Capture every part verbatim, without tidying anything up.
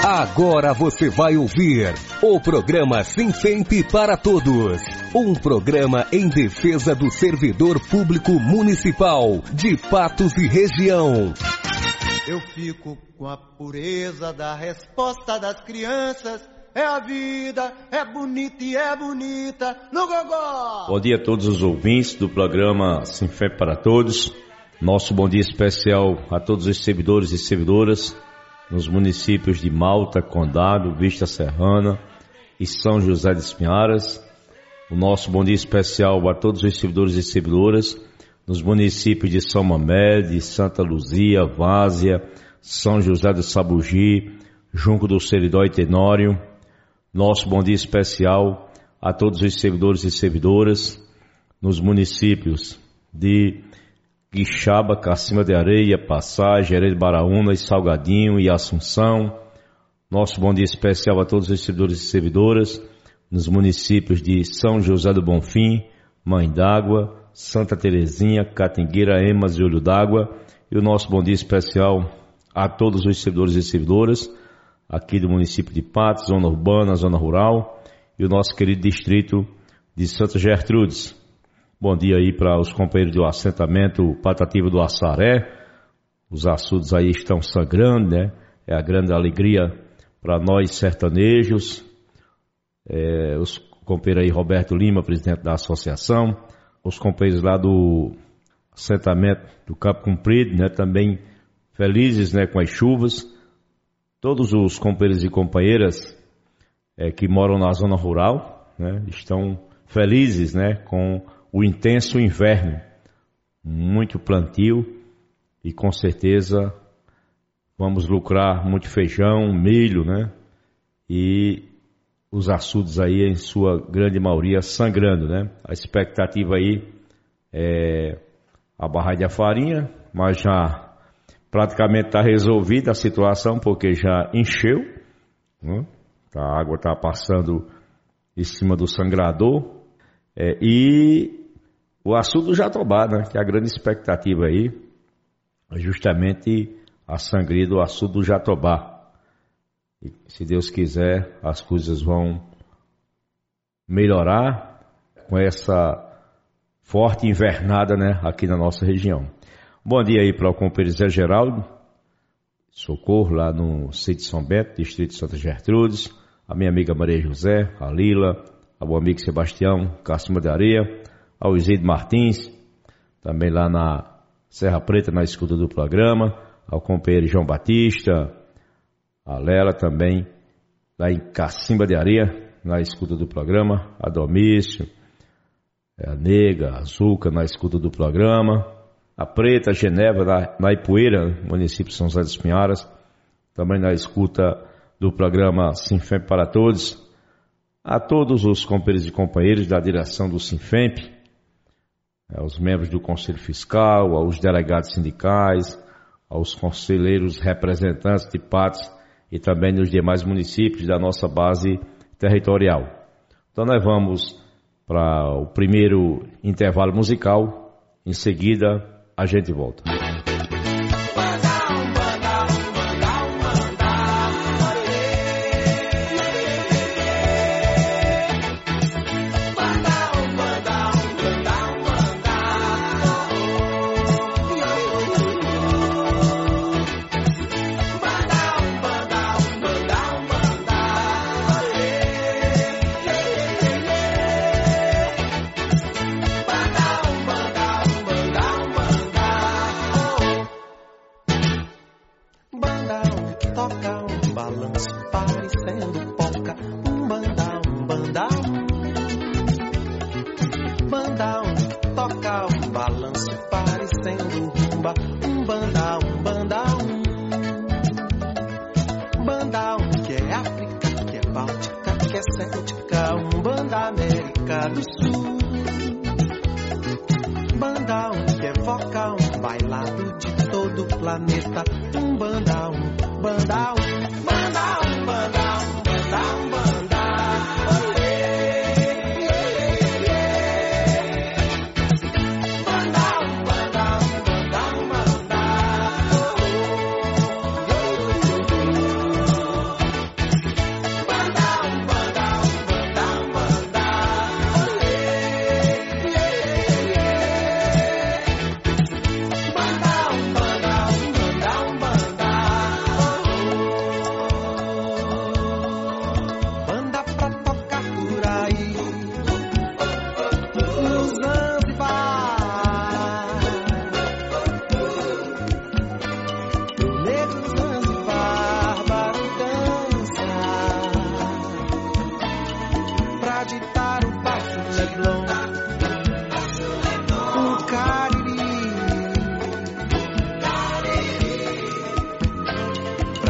Agora você vai ouvir o programa Sinfemp para Todos. Um programa em defesa do servidor público municipal de Patos e região. Eu fico com a pureza da resposta das crianças. É a vida, é bonita e é bonita no gogó. Bom dia a todos os ouvintes do programa Sinfemp para Todos. Nosso bom dia especial a todos os servidores e servidoras nos municípios de Malta, Condado, Vista Serrana e São José de Espinharas. O nosso bom dia especial a todos os servidores e servidoras nos municípios de São Mamede, Santa Luzia, Várzea, São José do Sabugi, Junco do Seridó e Tenório. Nosso bom dia especial a todos os servidores e servidoras nos municípios de Quixaba, Cacimba de Areia, Passagem, Jerez de Baraúna e Salgadinho e Assunção. Nosso bom dia especial a todos os servidores e servidoras nos municípios de São José do Bonfim, Mãe d'Água, Santa Terezinha, Catingueira, Emas e Olho d'Água. E o nosso bom dia especial a todos os servidores e servidoras aqui do município de Patos, zona urbana, zona rural, e o nosso querido distrito de Santa Gertrudes. Bom dia aí para os companheiros do assentamento Patativa do Assaré. Os açudes aí estão sangrando, né? É a grande alegria para nós sertanejos. É, os companheiros aí, Roberto Lima, presidente da associação. Os companheiros lá do assentamento do Campo Comprido, né? Também felizes, né? Com as chuvas. Todos os companheiros e companheiras é, que moram na zona rural, né, estão felizes, né, com o intenso inverno. Muito plantio e com certeza vamos lucrar muito feijão, milho, né, e os açudes aí em sua grande maioria sangrando, né. A expectativa aí é a barragem da farinha, mas já praticamente está resolvida a situação porque já encheu, né? A água está passando em cima do sangrador, é, e o açude do Jatobá, né? Que é a grande expectativa aí, é justamente a sangria do açude do Jatobá. E, se Deus quiser, as coisas vão melhorar com essa forte invernada, né? Aqui na nossa região. Bom dia aí para o companheiro Zé Geraldo, socorro lá no sítio São Bento, distrito de Santa Gertrudes, a minha amiga Maria José, a Lila, ao meu amigo Sebastião, Cacimba de Areia, ao Isidro Martins, também lá na Serra Preta, na escuta do programa, ao companheiro João Batista, a Lela também, lá em Cacimba de Areia, na escuta do programa, a Domício, a Nega, a Zuca, na escuta do programa, a Preta, a Genebra, na, na Ipueira, município de São José dos Pinharas, também na escuta do programa Sinfemp para Todos, a todos os companheiros e companheiras da direção do Sinfemp, aos membros do Conselho Fiscal, aos delegados sindicais, aos conselheiros representantes de Patos e também nos demais municípios da nossa base territorial. Então nós vamos para o primeiro intervalo musical, em seguida a gente volta.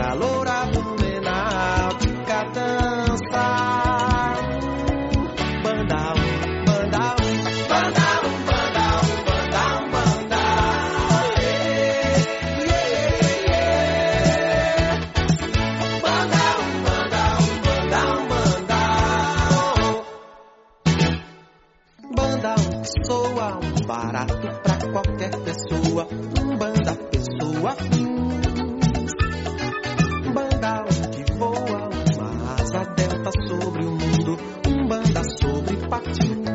negra, loura, blumenau, fica dançar. Banda um, banda um, banda um, banda um, banda um, banda. Banda um, banda um, banda um, banda. Banda um que soa um barato pra qualquer pessoa. Um banda pessoa fim. Banda um que voa uma asa delta sobre o mundo. Um banda sobre patins.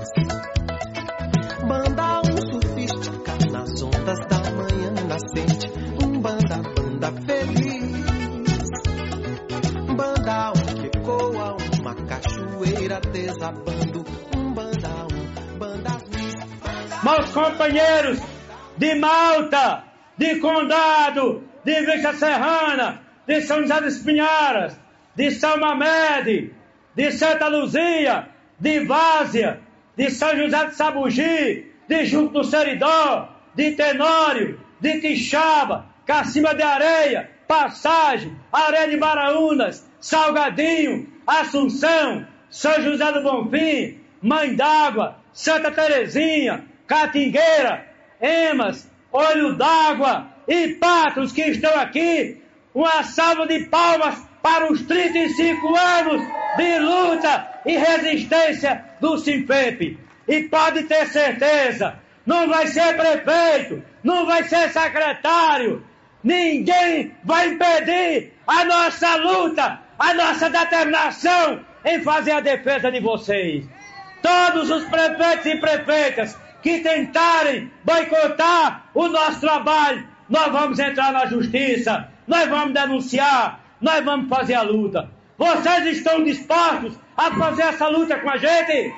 Banda um sofistica nas ondas da manhã nascente. Um banda, banda feliz. Banda um que ecoa uma cachoeira desabando. Um banda um, banda miss. Meus companheiros de Malta, de Condado, de Vista Serrana, de São José dos Pinharas, de São Mamede, de Santa Luzia, de Várzea, de São José de Sabugi, de Junco do Seridó, de Tenório, de Quixaba, Cacimba de Areia, Passagem, Areia de Baraúnas, Salgadinho, Assunção, São José do Bonfim, Mãe d'Água, Santa Terezinha, Catingueira, Emas, Olho d'Água e Patos que estão aqui. Uma salva de palmas para os trinta e cinco anos de luta e resistência do Sinfep. E pode ter certeza, não vai ser prefeito, não vai ser secretário, ninguém vai impedir a nossa luta, a nossa determinação em fazer a defesa de vocês. Todos os prefeitos e prefeitas que tentarem boicotar o nosso trabalho, nós vamos entrar na justiça, nós vamos denunciar, nós vamos fazer a luta. Vocês estão dispostos a fazer essa luta com a gente?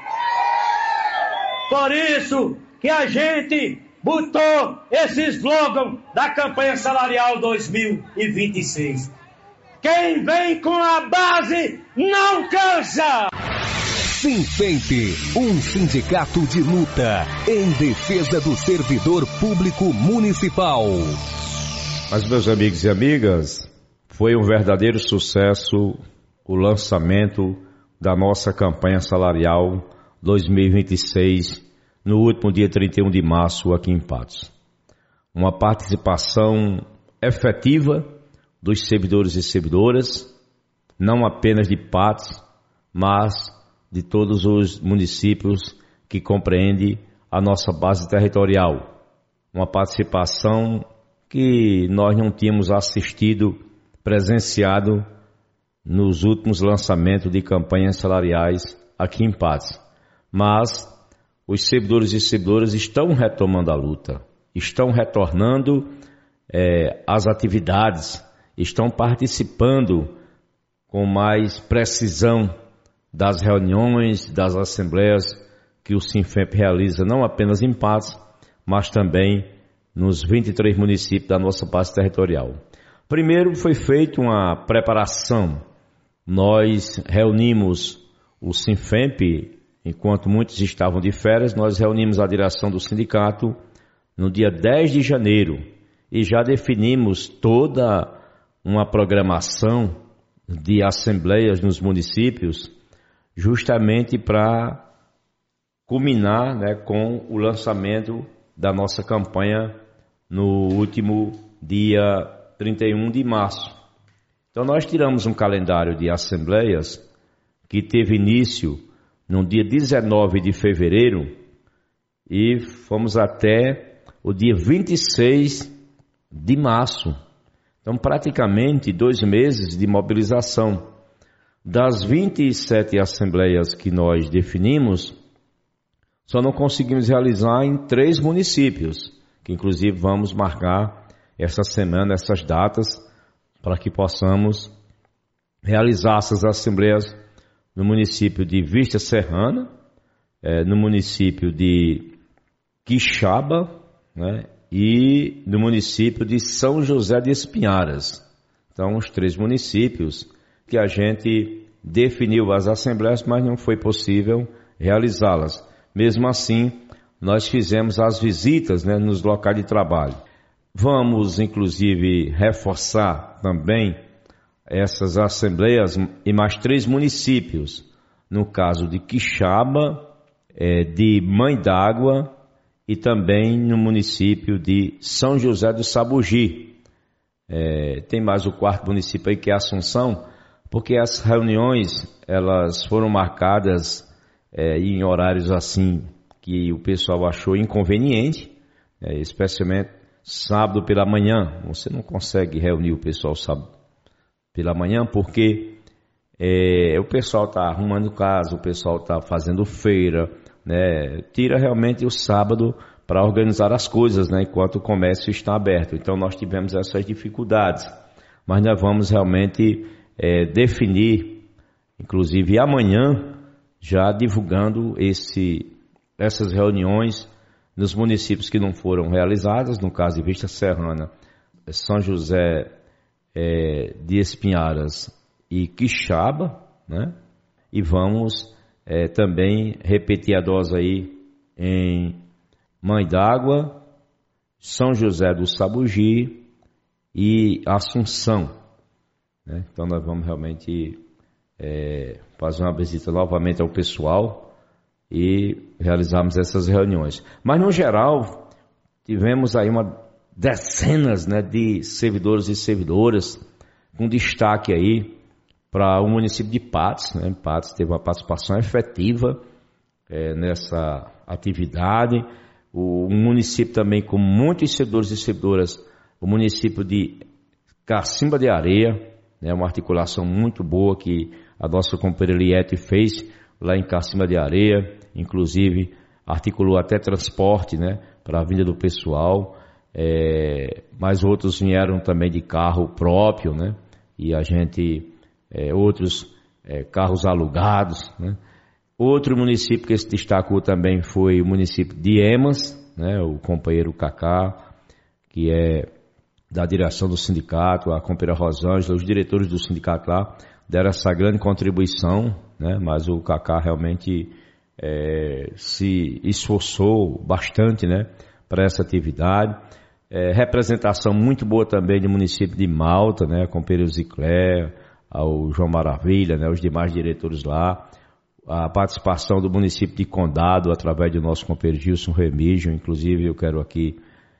Por isso que a gente botou esse slogan da campanha salarial dois mil e vinte e seis. Quem vem com a base não cansa! Sinfep, um sindicato de luta em defesa do servidor público municipal. Mas, meus amigos e amigas, foi um verdadeiro sucesso o lançamento da nossa campanha salarial dois mil e vinte e seis no último dia trinta e um de março aqui em Patos. Uma participação efetiva dos servidores e servidoras, não apenas de Patos, mas de todos os municípios que compreendem a nossa base territorial. Uma participação que nós não tínhamos assistido, presenciado nos últimos lançamentos de campanhas salariais aqui em Patos. Mas os servidores e servidoras estão retomando a luta, estão retornando é, às atividades, estão participando com mais precisão das reuniões, das assembleias que o Sinfep realiza não apenas em Patos, mas também nos vinte e três municípios da nossa base territorial. Primeiro foi feita uma preparação. Nós reunimos o Sinfep, enquanto muitos estavam de férias, nós reunimos a direção do sindicato no dia dez de janeiro e já definimos toda uma programação de assembleias nos municípios, justamente para culminar, né, com o lançamento da nossa campanha no último dia trinta e um de março. Então nós tiramos um calendário de assembleias que teve início no dia dezenove de fevereiro e fomos até o dia vinte e seis de março. Então praticamente dois meses de mobilização. Das vinte e sete assembleias que nós definimos, só não conseguimos realizar em três municípios, que inclusive vamos marcar essa semana, essas datas, para que possamos realizar essas assembleias no município de Vista Serrana, é, no município de Quixaba, né, e no município de São José de Espinharas. Então, os três municípios que a gente definiu as assembleias, mas não foi possível realizá-las. Mesmo assim, nós fizemos as visitas, né, nos locais de trabalho. Vamos, inclusive, reforçar também essas assembleias em mais três municípios. No caso de Quixaba, é, de Mãe d'Água e também no município de São José do Sabugi. É, tem mais o quarto município aí, que é Assunção, porque as reuniões elas foram marcadas é, em horários assim que o pessoal achou inconveniente, é, especialmente sábado pela manhã. Você não consegue reunir o pessoal sábado pela manhã porque é, o pessoal está arrumando casa, o pessoal está fazendo feira, né? Tira realmente o sábado para organizar as coisas, né? Enquanto o comércio está aberto. Então nós tivemos essas dificuldades, mas nós vamos realmente é, definir, inclusive amanhã, já divulgando esse, essas reuniões nos municípios que não foram realizadas, no caso de Vista Serrana, São José é, de Espinharas e Quixaba, né? E vamos é, também repetir a dose aí em Mãe d'Água, São José do Sabugi e Assunção, né? Então nós vamos realmente é, fazer uma visita novamente ao pessoal e realizarmos essas reuniões. Mas no geral tivemos aí uma dezenas, né, de servidores e servidoras, com destaque aí para o município de Patos, né? Patos teve uma participação efetiva é, nessa atividade. O, um município também com muitos servidores e servidoras, o município de Cacimba de Areia, né? Uma articulação muito boa que a nossa companheira Eliette fez lá em Cacimba de Areia, inclusive articulou até transporte, né, para a vinda do pessoal. É, mas outros vieram também de carro próprio, né? E a gente, é, outros é, carros alugados, né? Outro município que se destacou também foi o município de Emas, né? O companheiro Cacá, que é da direção do sindicato, a companheira Rosângela, os diretores do sindicato lá deram essa grande contribuição, né? Mas o Cacá realmente é, se esforçou bastante, né, para essa atividade. É, representação muito boa também do município de Malta, né, com o Pedro Ziclé, ao João Maravilha, né, os demais diretores lá. A participação do município de Condado, através do nosso companheiro Gilson Remígio. Inclusive eu quero aqui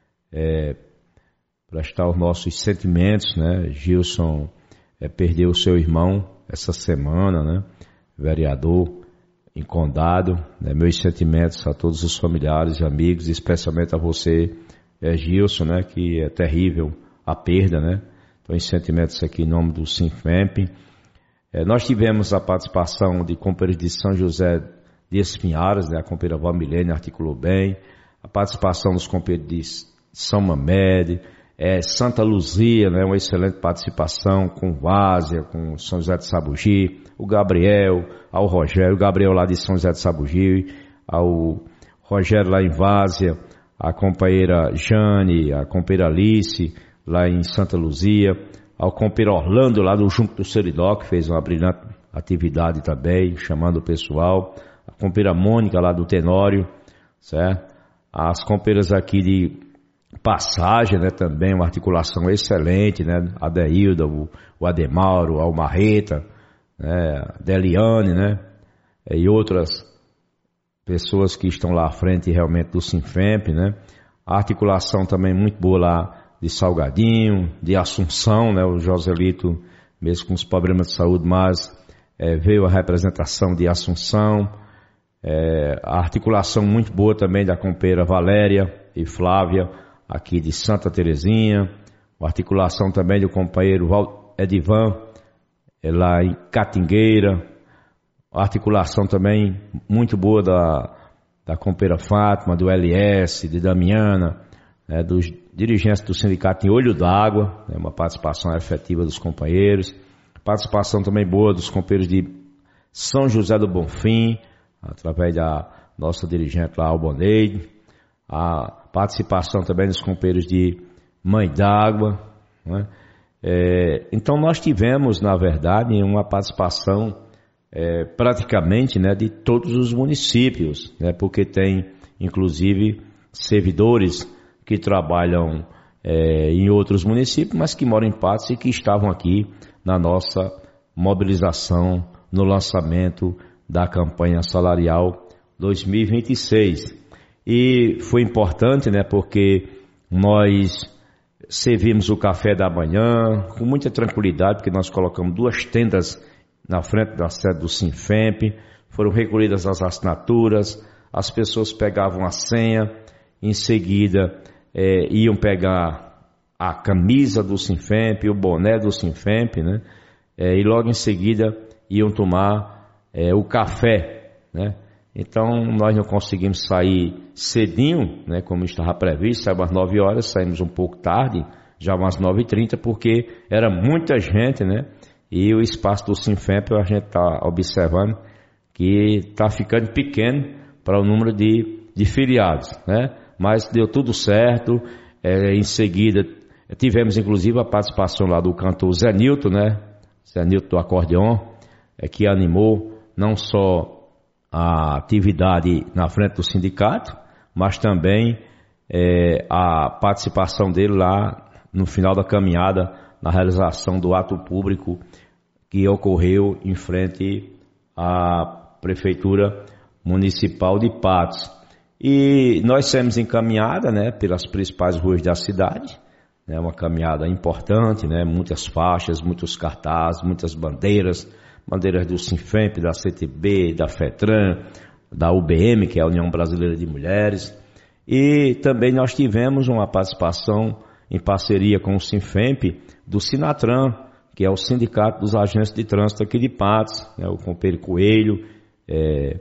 é, prestar os nossos sentimentos, né. Gilson é, perdeu o seu irmão essa semana, né, vereador em Condado, né. Meus sentimentos a todos os familiares e amigos, especialmente a você, é, Gilson, né, que é terrível a perda, né. Então, em sentimentos aqui em nome do Sinfemp. É, nós tivemos a participação de companheiros de São José de Espinharas, né, a companheira Valmilene articulou bem, a participação dos companheiros de São Mamede, é, Santa Luzia, né, uma excelente participação com Várzea, com São José de Sabugi, o Gabriel, ao Rogério, o Gabriel lá de São José de Sabugi, ao Rogério lá em Várzea, a companheira Jane, a companheira Alice, lá em Santa Luzia, ao companheiro Orlando, lá do Junco do Seridó, que fez uma brilhante atividade também, chamando o pessoal, a companheira Mônica, lá do Tenório, certo? As companheiras aqui de Passagem, né, também, uma articulação excelente, né, a Deilda, o, o Ademauro, a Almarreta, né, a Deliane, né, e outras pessoas que estão lá à frente realmente do Sinfemp, né, a articulação também muito boa lá de Salgadinho, de Assunção, né, o Joselito, mesmo com os problemas de saúde, mas é, veio a representação de Assunção, é, a articulação muito boa também da companheira Valéria e Flávia, aqui de Santa Terezinha, a articulação também do companheiro Edivan, é, lá em Catingueira, a articulação também muito boa da, da companheira Fátima, do L S, de Damiana, né, dos dirigentes do sindicato em Olho d'Água, né, uma participação efetiva dos companheiros, participação também boa dos companheiros de São José do Bonfim, através da nossa dirigente lá, Alboneide, a participação também dos companheiros de Mãe d'Água, né? É, então nós tivemos, na verdade, uma participação é, praticamente, né, de todos os municípios, né, porque tem inclusive servidores que trabalham é, em outros municípios, mas que moram em Patos e que estavam aqui na nossa mobilização no lançamento da campanha salarial dois mil e vinte e seis. E foi importante, né, porque nós servimos o café da manhã com muita tranquilidade, porque nós colocamos duas tendas na frente da sede do Sinfemp, foram recolhidas as assinaturas, as pessoas pegavam a senha, em seguida é, iam pegar a camisa do Sinfemp, o boné do Sinfemp, né, é, e logo em seguida iam tomar é, o café, né. Então nós não conseguimos sair cedinho, né, como estava previsto, saímos às nove horas, saímos um pouco tarde, já umas nove e trinta, porque era muita gente, né, e o espaço do Sinfemp a gente está observando que está ficando pequeno para o número de, de filiados, né, mas deu tudo certo. É, em seguida tivemos inclusive a participação lá do cantor Zé Nilton, né, Zé Nilton do acordeon, é, que animou não só a atividade na frente do sindicato, mas também é, a participação dele lá no final da caminhada, na realização do ato público que ocorreu em frente à Prefeitura Municipal de Patos. E nós saímos em caminhada, né, pelas principais ruas da cidade, né, uma caminhada importante, né, muitas faixas, muitos cartazes, muitas bandeiras, bandeiras do Sinfemp, da C T B, da FETRAN, da U B M, que é a União Brasileira de Mulheres. E também nós tivemos uma participação em parceria com o Sinfemp do Sinatran, que é o Sindicato dos Agentes de Trânsito aqui de Patos, né, o companheiro Coelho, é,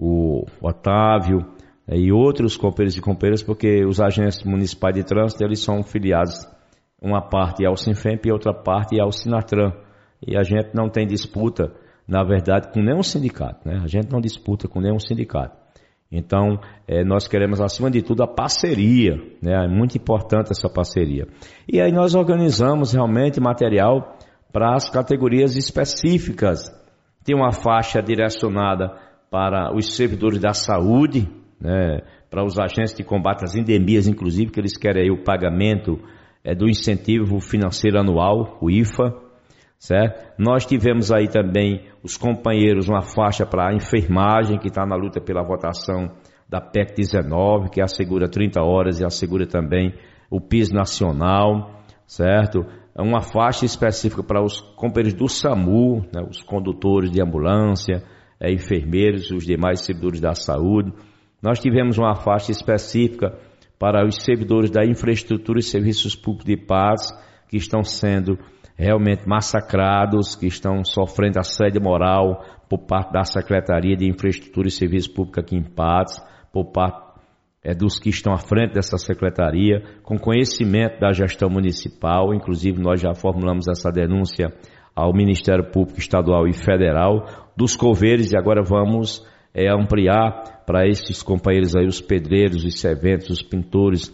o Otávio, é, e outros companheiros e companheiras, porque os agentes municipais de trânsito, eles são filiados, uma parte é ao Sinfemp e outra parte é ao Sinatran. E a gente não tem disputa, na verdade, com nenhum sindicato, né? A gente não disputa com nenhum sindicato. Então, é, nós queremos, acima de tudo, a parceria, né? É muito importante essa parceria. E aí nós organizamos realmente material para as categorias específicas. Tem uma faixa direcionada para os servidores da saúde, né? Para os agentes de combate às endemias, inclusive, que eles querem aí o pagamento é, do incentivo financeiro anual, o I F A. Certo? Nós tivemos aí também os companheiros, uma faixa para a enfermagem, que está na luta pela votação da P E C dezenove, que assegura trinta horas e assegura também o piso nacional, certo? Uma faixa específica para os companheiros do SAMU, né, os condutores de ambulância, é, enfermeiros, os demais servidores da saúde. Nós tivemos uma faixa específica para os servidores da infraestrutura e serviços públicos de Patos, que estão sendo realmente massacrados, que estão sofrendo assédio moral por parte da Secretaria de Infraestrutura e Serviços Públicos aqui em Patos, por parte é, dos que estão à frente dessa secretaria, com conhecimento da gestão municipal. Inclusive nós já formulamos essa denúncia ao Ministério Público Estadual e Federal dos coveiros, e agora vamos é, ampliar para esses companheiros aí, os pedreiros, os serventes, os pintores,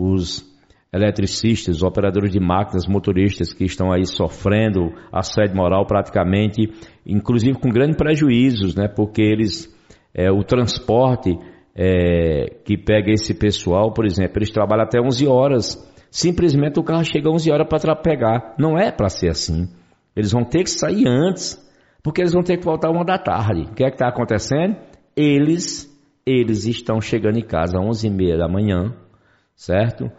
os eletricistas, operadores de máquinas, motoristas que estão aí sofrendo assédio moral praticamente, inclusive com grandes prejuízos, né? Porque eles, é, o transporte é, que pega esse pessoal, por exemplo, eles trabalham até onze horas, simplesmente o carro chega onze horas para pegar. Não é para ser assim. Eles vão ter que sair antes, porque eles vão ter que voltar uma da tarde. O que é que está acontecendo? Eles, eles estão chegando em casa às onze e meia da manhã, certo?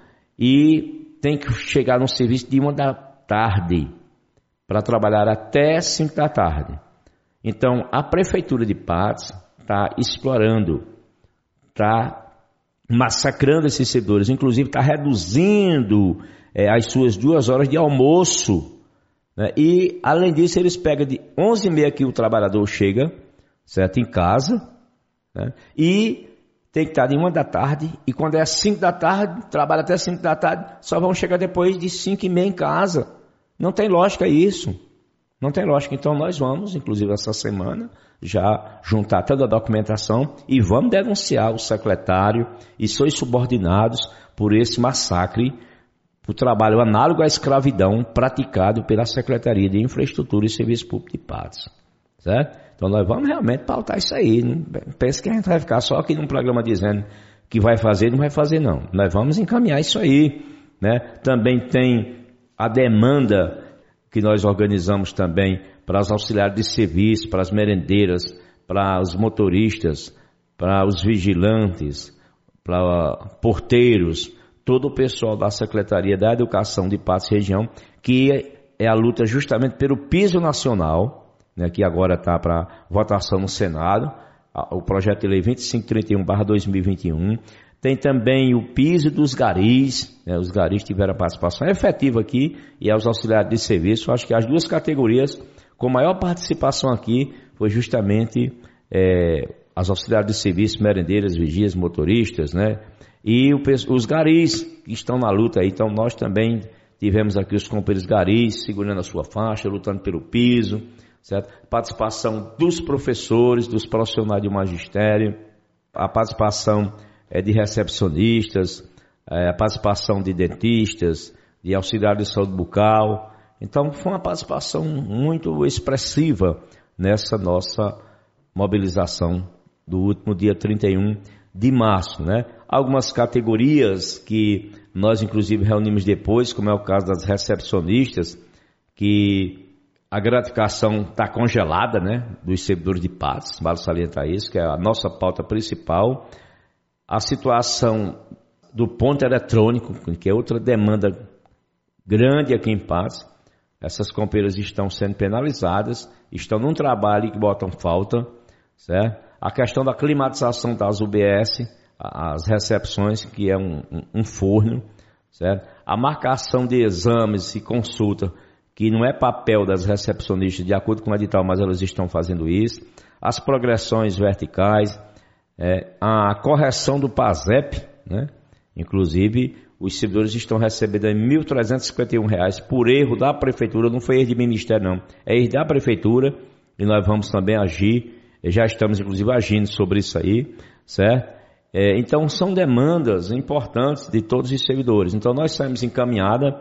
E tem que chegar no serviço de uma da tarde para trabalhar até cinco da tarde. Então, a Prefeitura de Patos está explorando, está massacrando esses servidores, inclusive está reduzindo é, as suas duas horas de almoço, né? E, além disso, eles pegam de onze e meia que o trabalhador chega, certo, em casa, né? E tem que estar de uma da tarde, e quando é cinco da tarde, trabalha até cinco da tarde, só vão chegar depois de cinco e meia em casa. Não tem lógica isso. Não tem lógica. Então nós vamos, inclusive essa semana, já juntar toda a documentação e vamos denunciar o secretário e seus subordinados por esse massacre, por trabalho análogo à escravidão praticado pela Secretaria de Infraestrutura e Serviços Públicos de Patos. Certo? Então nós vamos realmente pautar isso aí. Não pense que a gente vai ficar só aqui num programa dizendo que vai fazer, não vai fazer não. Nós vamos encaminhar isso aí. né? Também tem a demanda que nós organizamos também para os auxiliares de serviço, para as merendeiras, para os motoristas, para os vigilantes, para porteiros, todo o pessoal da Secretaria da Educação de Patos Região, que é a luta justamente pelo piso nacional, né, que agora está para votação no Senado, o projeto de lei vinte e cinco trinta e um barra dois mil e vinte e um. Tem também o piso dos garis, né, os garis tiveram a participação efetiva aqui, e aos auxiliares de serviço. Acho que as duas categorias com maior participação aqui foi justamente é, as auxiliares de serviço, merendeiras, vigias, motoristas, né? E o, os garis que estão na luta aí. Então nós também tivemos aqui os companheiros garis segurando a sua faixa, lutando pelo piso, certo? Participação dos professores, dos profissionais de magistério, a participação é, de recepcionistas, é, a participação de dentistas, de auxiliares de saúde bucal. Então foi uma participação muito expressiva nessa nossa mobilização do último dia trinta e um de março, né? Algumas categorias que nós inclusive reunimos depois, como é o caso das recepcionistas, que a gratificação está congelada, né? Dos servidores de Patos, vale salientar isso, que é a nossa pauta principal. A situação do ponto eletrônico, que é outra demanda grande aqui em Patos. Essas companheiras estão sendo penalizadas, estão num trabalho que botam falta, certo? A questão da climatização das U B S, as recepções, que é um, um, um forno, certo? A marcação de exames e consulta, que não é papel das recepcionistas, de acordo com o edital, mas elas estão fazendo isso. As progressões verticais, é, a correção do PASEP, né? Inclusive, os servidores estão recebendo mil trezentos e cinquenta e um reais por erro da prefeitura, não foi erro de ministério não, é erro da prefeitura, e nós vamos também agir, já estamos inclusive agindo sobre isso aí, certo? É, então são demandas importantes de todos os servidores. Então nós saímos encaminhada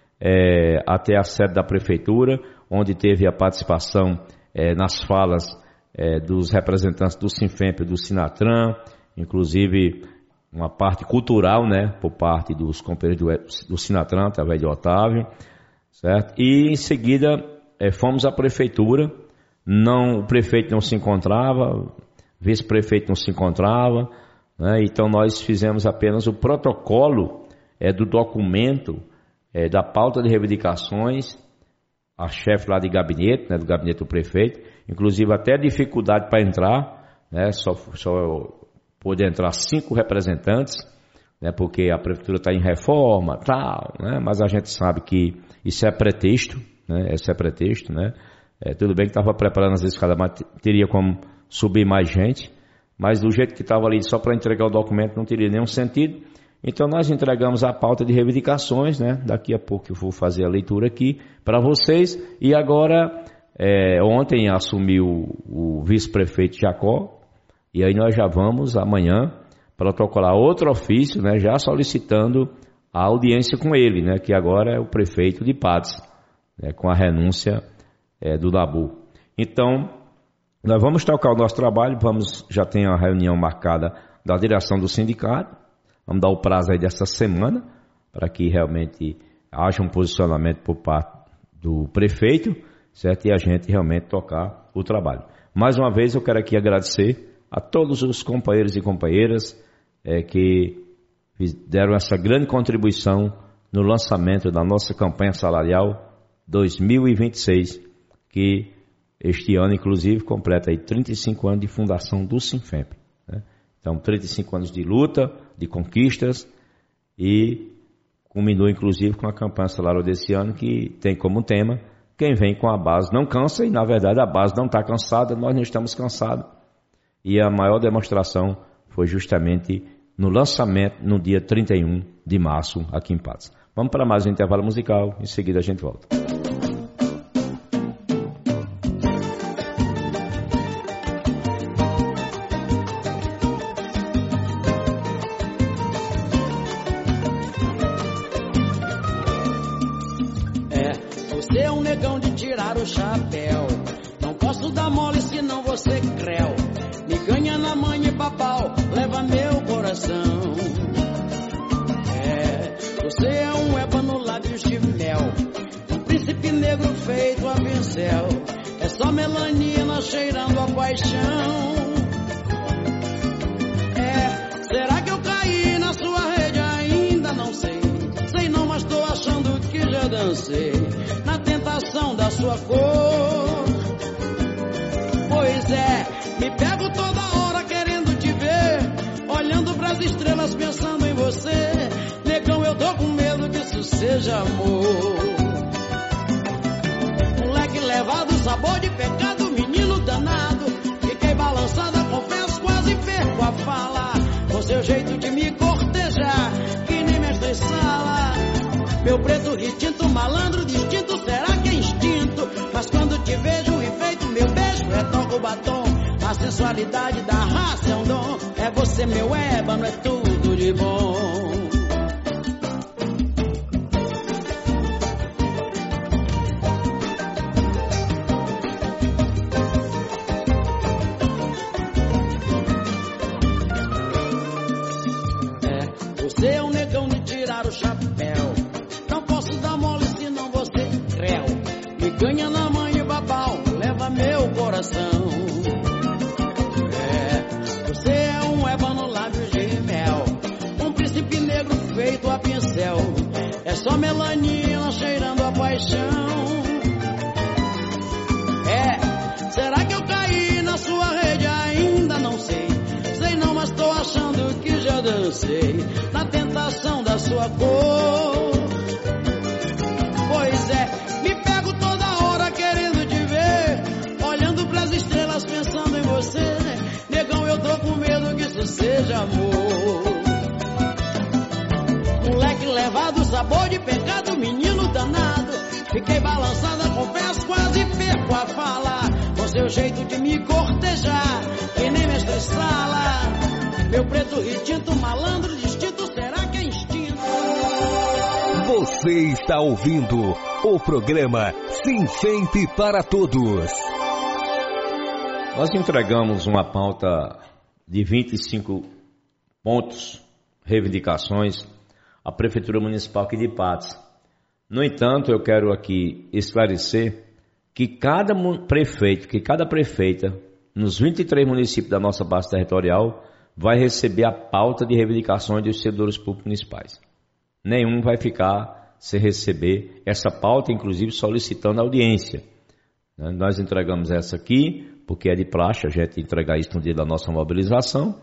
é, até a sede da prefeitura, onde teve a participação é, nas falas é, dos representantes do Sinfemp e do Sinatran, inclusive uma parte cultural, né, por parte dos companheiros do, do Sinatran, através de Otávio, certo? E em seguida é, fomos à prefeitura, não, o prefeito não se encontrava, vice-prefeito não se encontrava, né? Então nós fizemos apenas o protocolo é, do documento é, da pauta de reivindicações, a chefe lá de gabinete, né, do gabinete do prefeito, inclusive até dificuldade para entrar, né, só, só pôde entrar cinco representantes, né, porque a prefeitura está em reforma, tal, né, mas a gente sabe que isso é pretexto, né, isso é pretexto, né. É, tudo bem que estava preparando as escadas, mas teria como subir mais gente, mas do jeito que estava ali só para entregar o documento não teria nenhum sentido. Então nós entregamos a pauta de reivindicações, né? Daqui a pouco eu vou fazer a leitura aqui para vocês. E agora, é, ontem assumiu o, o vice-prefeito Jacó, e aí nós já vamos amanhã protocolar outro ofício, né? Já solicitando a audiência com ele, né? Que agora é o prefeito de Patos, né? Com a renúncia É, do Nabu. Então, nós vamos tocar o nosso trabalho, vamos, já tem a reunião marcada da direção do sindicato, vamos dar o prazo aí dessa semana, para que realmente haja um posicionamento por parte do prefeito, certo? E a gente realmente tocar o trabalho. Mais uma vez eu quero aqui agradecer a todos os companheiros e companheiras é, que deram essa grande contribuição no lançamento da nossa campanha salarial dois mil e vinte e seis, que este ano, inclusive, completa aí trinta e cinco anos de fundação do Sinfemp, né? Então, trinta e cinco anos de luta, de conquistas, e culminou, inclusive, com a campanha salarial desse ano, que tem como tema, quem vem com a base não cansa, e, na verdade, a base não está cansada, nós não estamos cansados. E a maior demonstração foi justamente no lançamento, no dia trinta e um de março, aqui em Patos. Vamos para mais um intervalo musical, em seguida a gente volta. Chapéu, não posso dar mole senão você creu, me ganha na mãe e papau, leva meu coração. É, você é um feito a pincel. É só melanina cheirando a paixão. É, será que eu caí na sua rede? Ainda não sei. Sei não, mas tô achando que já dancei na tentação da sua cor. Pois é, me pego toda hora querendo te ver, olhando pras estrelas pensando em você. Negão, eu tô com medo que isso seja amor. Moleque levado, sabor de pecado, menino danado. Fiquei balançada, confesso, quase perco a fala. Com seu jeito de me cortejar, que nem mestre sala. Meu preto retinto, malandro distinto, será que é instinto? Mas quando te vejo enfeito, meu beijo retoca o batom. A sensualidade da raça é um dom. É você, meu ébano, é tudo de bom. Você é um negão de tirar o chapéu. Não posso dar mole senão você é creu. Me ganha na mãe e babau, leva meu coração. É, você é um ébano lábios de mel, um príncipe negro feito a pincel. É só melanina cheirando a paixão. É, será que eu caí na sua rede? Ainda não sei. Sei não, mas tô achando que já dancei na tentação da sua cor. Pois é, me pego toda hora querendo te ver, olhando pras estrelas pensando em você. Negão, eu tô com medo que isso seja amor. Moleque levado, sabor de pecado, menino danado. Fiquei balançada, confesso, quase perco a fala. Com seu jeito de me cortejar, que nem mestre sala. Meu preto retinto, malandro distinto, será que é instinto? Você está ouvindo o programa Sinfemp para Todos. Nós entregamos uma pauta de vinte e cinco pontos, reivindicações, à Prefeitura Municipal aqui de Patos. No entanto, eu quero aqui esclarecer que cada prefeito, que cada prefeita, nos vinte e três municípios da nossa base territorial, vai receber a pauta de reivindicações dos servidores públicos municipais. Nenhum vai ficar sem receber essa pauta, inclusive solicitando audiência. Nós entregamos essa aqui, porque é de praxe a gente entregar isso no dia da nossa mobilização.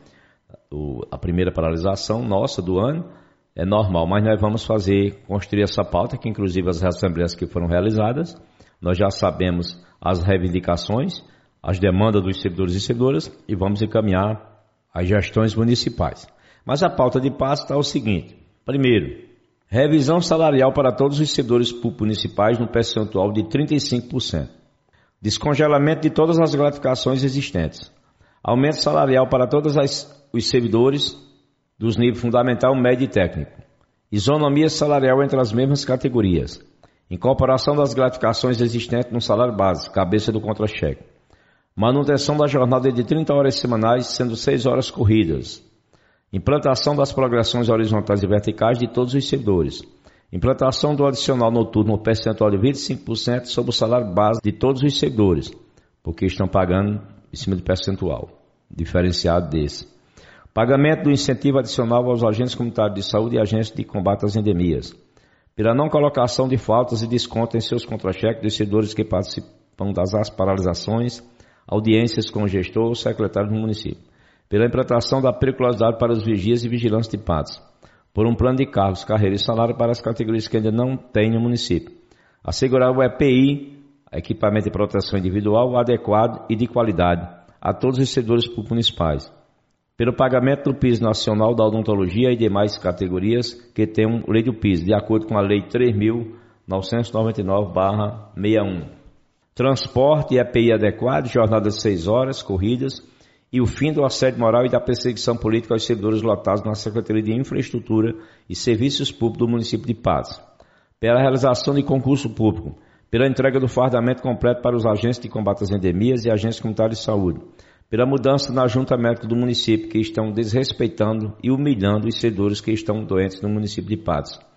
A primeira paralisação nossa do ano é normal, mas nós vamos fazer, construir essa pauta, que inclusive as assembleias que foram realizadas, nós já sabemos as reivindicações, as demandas dos servidores e servidoras e vamos encaminhar as gestões municipais. Mas a pauta de passo está o seguinte: primeiro, revisão salarial para todos os servidores públicos municipais no percentual de trinta e cinco por cento. Descongelamento de todas as gratificações existentes. Aumento salarial para todos as, os servidores dos níveis fundamental, médio e técnico. Isonomia salarial entre as mesmas categorias. Incorporação das gratificações existentes no salário base, cabeça do contra-cheque. Manutenção da jornada de trinta horas semanais, sendo seis horas corridas. Implantação das progressões horizontais e verticais de todos os servidores. Implantação do adicional noturno no percentual de vinte e cinco por cento sobre o salário base de todos os servidores, porque estão pagando em cima do percentual diferenciado desse. Pagamento do incentivo adicional aos agentes comunitários de saúde e agentes de combate às endemias. Pela não colocação de faltas e desconto em seus contra-cheques dos servidores que participam das paralisações, audiências com o gestor ou secretário do município. Pela implantação da periculosidade para os vigias e vigilantes de Patos. Por um plano de cargos, carreira e salário para as categorias que ainda não têm no município. Assegurar o E P I, equipamento de proteção individual, adequado e de qualidade a todos os servidores públicos municipais. Pelo pagamento do piso nacional da odontologia e demais categorias que tenham lei do piso, de acordo com a Lei três mil novecentos e noventa e nove barra sessenta e um. Transporte e E P I adequado, jornada de seis horas, corridas, e o fim do assédio moral e da perseguição política aos servidores lotados na Secretaria de Infraestrutura e Serviços Públicos do município de Patos. Pela realização de concurso público, pela entrega do fardamento completo para os agentes de combate às endemias e agentes comunitários de saúde, pela mudança na junta médica do município que estão desrespeitando e humilhando os servidores que estão doentes no município de Patos,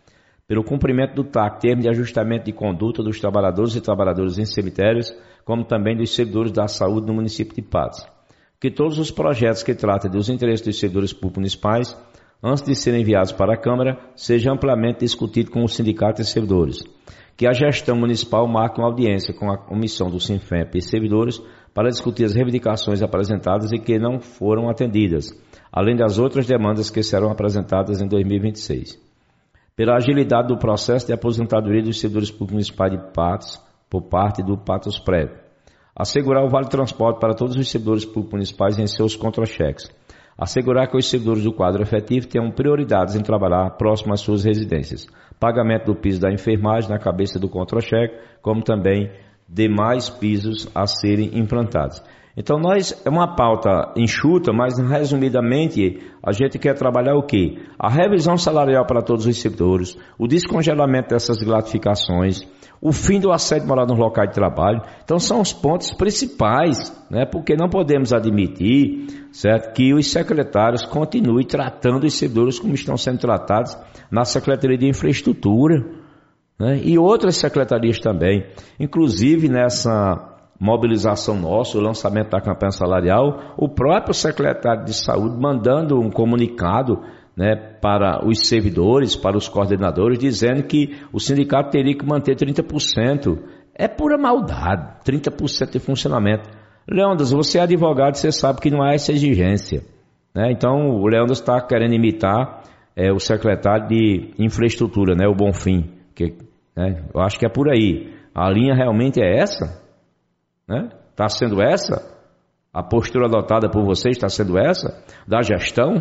pelo cumprimento do T A C, termo de ajustamento de conduta dos trabalhadores e trabalhadoras em cemitérios, como também dos servidores da saúde no município de Patos. Que todos os projetos que tratem dos interesses dos servidores públicos municipais, antes de serem enviados para a Câmara, sejam amplamente discutidos com os sindicatos e servidores. Que a gestão municipal marque uma audiência com a comissão do Sinfep e servidores para discutir as reivindicações apresentadas e que não foram atendidas, além das outras demandas que serão apresentadas em dois mil e vinte e seis. Pela agilidade do processo de aposentadoria dos servidores públicos municipais de Patos, por parte do Patos Prévio. Assegurar o vale transporte para todos os servidores públicos municipais em seus contra-cheques. Assegurar que os servidores do quadro efetivo tenham prioridades em trabalhar próximo às suas residências. Pagamento do piso da enfermagem na cabeça do contra-cheque, como também demais pisos a serem implantados. Então, nós, é uma pauta enxuta, mas resumidamente, a gente quer trabalhar o quê? A revisão salarial para todos os servidores, o descongelamento dessas gratificações, o fim do assédio moral nos locais de trabalho. Então, são os pontos principais, né? Porque não podemos admitir, certo, que os secretários continuem tratando os servidores como estão sendo tratados na Secretaria de Infraestrutura, né? E outras secretarias também. Inclusive, nessa mobilização nossa, o lançamento da campanha salarial, o próprio secretário de saúde mandando um comunicado, né, para os servidores, para os coordenadores, dizendo que o sindicato teria que manter trinta por cento. É pura maldade, trinta por cento de funcionamento. Leandro, você é advogado, você sabe que não há essa exigência, né? Então o Leandro está querendo imitar é, o secretário de infraestrutura, né, o Bonfim, que, né, eu acho que é por aí. A linha realmente é essa? Está, né? Sendo essa? A postura adotada por vocês está sendo essa? Da gestão?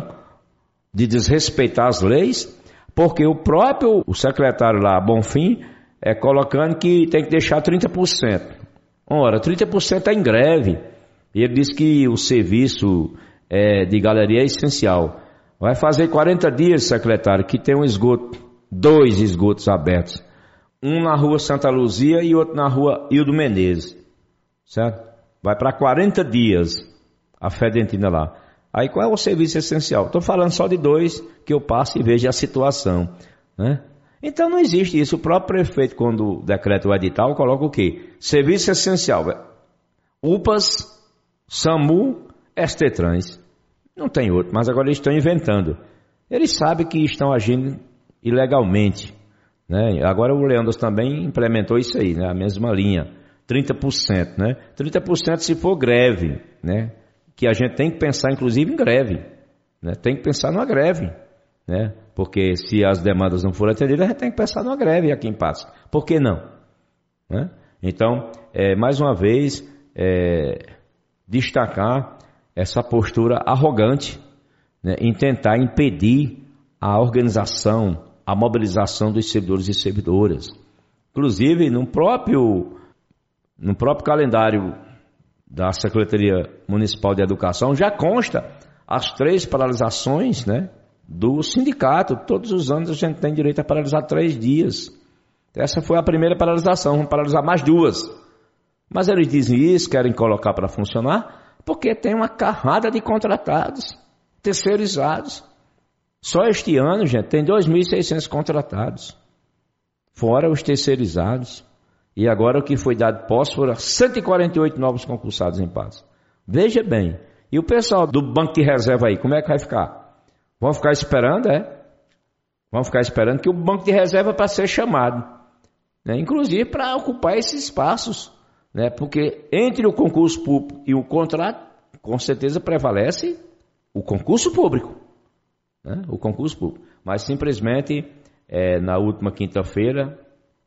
De desrespeitar as leis? Porque o próprio o secretário lá, Bonfim, é colocando que tem que deixar trinta por cento. Ora, trinta por cento é em greve. E ele diz que o serviço é, de galeria é essencial. Vai fazer quarenta dias, secretário, que tem um esgoto, dois esgotos abertos. Um na rua Santa Luzia e outro na rua Hildo Menezes. Certo? Vai para quarenta dias a Fedentina lá. Aí qual é o serviço essencial? Estou falando só de dois que eu passo e vejo a situação, né? Então não existe isso. O próprio prefeito, quando decreta o edital, coloca o quê? Serviço essencial. U P A S, SAMU, S T Trans. Não tem outro, mas agora eles estão inventando. Eles sabem que estão agindo ilegalmente, né? Agora o Leandro também implementou isso aí, né? A mesma linha. trinta por cento, né? trinta por cento se for greve, né? Que a gente tem que pensar, inclusive, em greve, né? Tem que pensar numa greve, né? Porque se as demandas não forem atendidas, a gente tem que pensar numa greve aqui em Patos. Por que não? Né? Então, é, mais uma vez, é, destacar essa postura arrogante, né? Em tentar impedir a organização, a mobilização dos servidores e servidoras. Inclusive, no próprio... No próprio calendário da Secretaria Municipal de Educação já consta as três paralisações, né, do sindicato. Todos os anos a gente tem direito a paralisar três dias. Essa foi a primeira paralisação, vamos paralisar mais duas. Mas eles dizem isso, querem colocar para funcionar, porque tem uma carrada de contratados, terceirizados. Só este ano, gente, tem dois mil e seiscentos contratados, fora os terceirizados. E agora o que foi dado posse foram cento e quarenta e oito novos concursados em Patos. Veja bem. E o pessoal do banco de reserva aí, como é que vai ficar? Vão ficar esperando, é? Vão ficar esperando que o banco de reserva para ser chamado, né? Inclusive para ocupar esses espaços, né? Porque entre o concurso público e o contrato, com certeza prevalece o concurso público, né? O concurso público. Mas simplesmente, é, na última quinta-feira,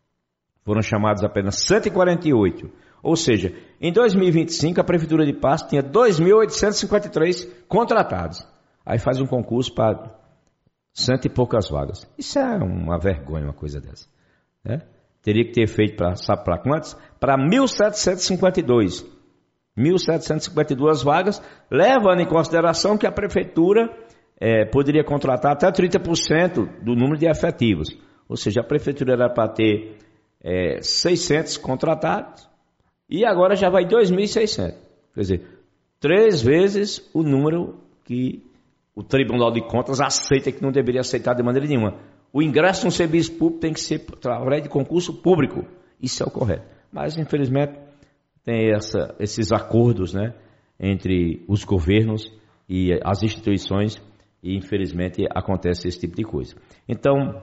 foram chamados apenas cento e quarenta e oito. Ou seja, em dois mil e vinte e cinco, a Prefeitura de Patos tinha dois mil oitocentos e cinquenta e três contratados. Aí faz um concurso para cento e poucas vagas. Isso é uma vergonha, uma coisa dessa, né? Teria que ter feito, para, sabe para quantos? Para mil setecentos e cinquenta e dois. mil setecentos e cinquenta e duas vagas, levando em consideração que a Prefeitura é, poderia contratar até trinta por cento do número de efetivos. Ou seja, a Prefeitura era para ter... É, seiscentos contratados e agora já vai dois mil e seiscentos. Quer dizer, três vezes o número que o Tribunal de Contas aceita, que não deveria aceitar de maneira nenhuma. o ingresso no serviço público tem que ser através de concurso público. Isso é o correto. Mas, infelizmente, tem essa, esses acordos, né, entre os governos e as instituições e, infelizmente, acontece esse tipo de coisa. Então,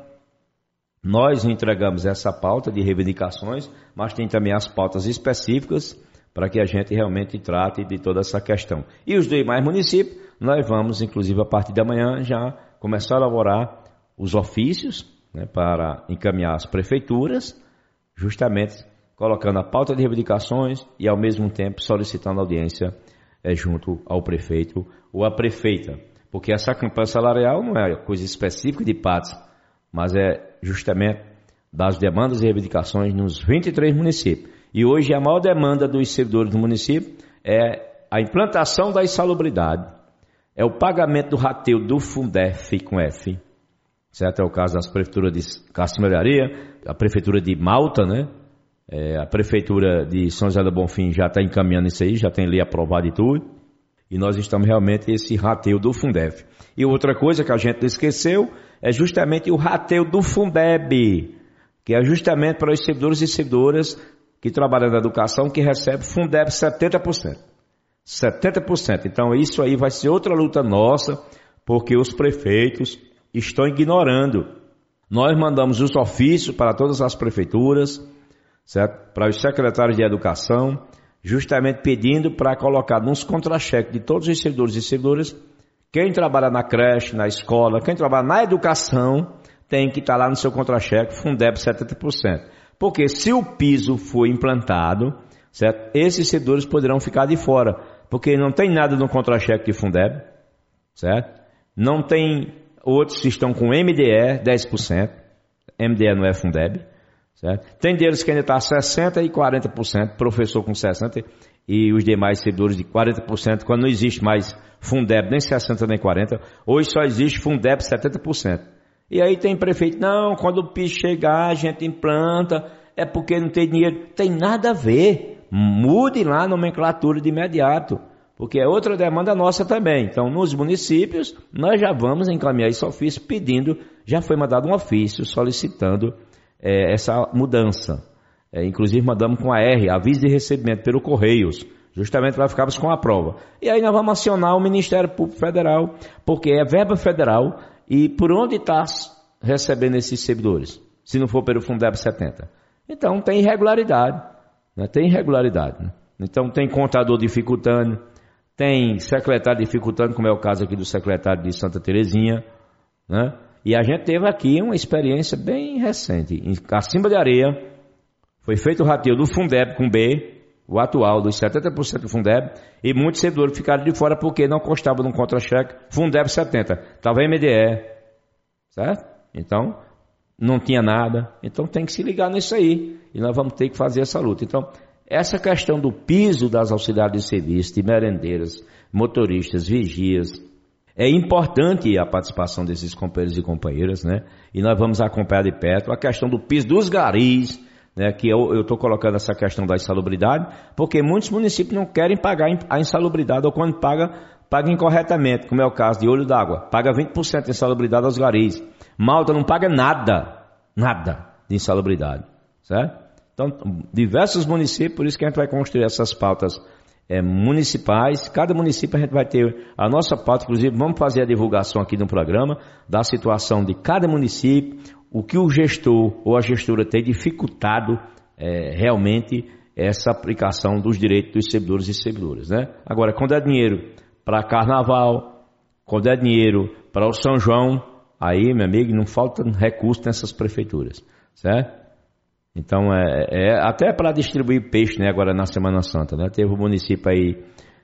nós entregamos essa pauta de reivindicações, mas tem também as pautas específicas para que a gente realmente trate de toda essa questão. E os demais municípios, nós vamos, inclusive, a partir da manhã, já começar a elaborar os ofícios, né, para encaminhar as prefeituras, justamente colocando a pauta de reivindicações e, ao mesmo tempo, solicitando audiência é, junto ao prefeito ou à prefeita. Porque essa campanha salarial não é coisa específica de Patos, mas é justamente das demandas e reivindicações nos vinte e três municípios. E hoje a maior demanda dos servidores do município é a implantação da insalubridade, é o pagamento do rateio do Fundef com F, certo? É o caso das prefeituras de Cacimba de Areia, a prefeitura de Malta, né? É, a prefeitura de São José do Bonfim já está encaminhando isso aí, já tem lei aprovada e tudo. E nós estamos realmente esse rateio do Fundef. E outra coisa que a gente não esqueceu é justamente o rateio do Fundeb, que é justamente para os servidores e servidoras que trabalham na educação, que recebem Fundeb setenta por cento. setenta por cento. Então isso aí vai ser outra luta nossa, porque os prefeitos estão ignorando. Nós mandamos os ofícios para todas as prefeituras, certo? Para os secretários de educação, justamente pedindo para colocar nos contra-cheques de todos os servidores e servidoras, quem trabalha na creche, na escola, quem trabalha na educação, tem que estar lá no seu contra-cheque, Fundeb setenta por cento. Porque se o piso for implantado, certo? Esses servidores poderão ficar de fora, porque não tem nada no contra-cheque de Fundeb, certo? Não tem, outros que estão com M D E, dez por cento, M D E não é Fundeb, certo? Tem deles que ainda está sessenta por cento e quarenta por cento, professor com sessenta por cento e os demais servidores de quarenta por cento, quando não existe mais Fundeb nem sessenta por cento nem quarenta por cento, hoje só existe Fundeb setenta por cento. E aí tem prefeito, não, quando o piso chegar a gente implanta, é porque não tem dinheiro. Tem nada a ver, mude lá a nomenclatura de imediato, porque é outra demanda nossa também. Então nos municípios nós já vamos encaminhar esse ofício pedindo, já foi mandado um ofício solicitando é, essa mudança. É, inclusive mandamos com a R, aviso de recebimento pelo Correios, justamente para ficarmos com a prova. E aí nós vamos acionar o Ministério Público Federal, porque é verba federal. E por onde está recebendo esses servidores? Se não for pelo Fundeb setenta. Então tem irregularidade. Né? Tem irregularidade. Né? Então tem contador dificultando, tem secretário dificultando, como é o caso aqui do secretário de Santa Terezinha. Né? E a gente teve aqui uma experiência bem recente. Em Cacimba de Areia, foi feito o rateio do Fundeb com B, o atual, dos setenta por cento do Fundeb, e muitos servidores ficaram de fora porque não constava no contra-cheque Fundeb setenta, estava M D E, certo? Então, não tinha nada, então tem que se ligar nisso aí, e nós vamos ter que fazer essa luta. Então, essa questão do piso das auxiliares de serviço, de merendeiras, motoristas, vigias, é importante a participação desses companheiros e companheiras, né? E nós vamos acompanhar de perto a questão do piso dos garis, né, que eu estou colocando essa questão da insalubridade, porque muitos municípios não querem pagar a insalubridade, ou quando paga, paga incorretamente, como é o caso de Olho d'Água, paga vinte por cento de insalubridade aos garis. Malta não paga nada, nada de insalubridade, certo? Então, diversos municípios, por isso que a gente vai construir essas pautas é, municipais, cada município a gente vai ter a nossa pauta, inclusive vamos fazer a divulgação aqui no programa, da situação de cada município, o que o gestor ou a gestora tem dificultado é, realmente essa aplicação dos direitos dos servidores e servidoras, né? Agora, quando é dinheiro para carnaval, quando é dinheiro para o São João, aí, meu amigo, não falta recurso nessas prefeituras, certo? Então, é, é até para distribuir peixe, né? Agora na Semana Santa, né? Teve um município aí